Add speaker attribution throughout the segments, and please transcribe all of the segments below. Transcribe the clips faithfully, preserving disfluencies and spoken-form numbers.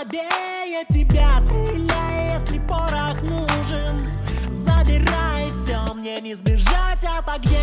Speaker 1: слабее тебя. Стреляй, если порох нужен, забирай все, мне не сбежать от огня.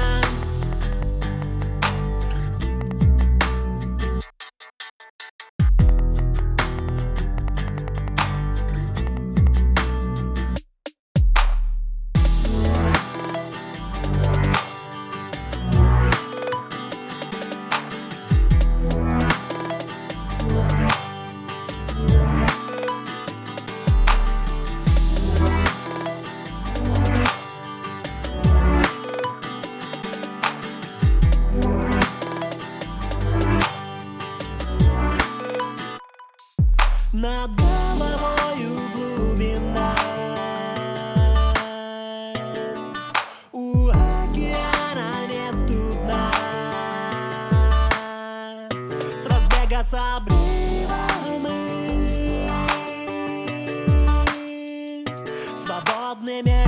Speaker 1: Над головою глубина, у океана нету дна. С разбега с обрыва мы свободными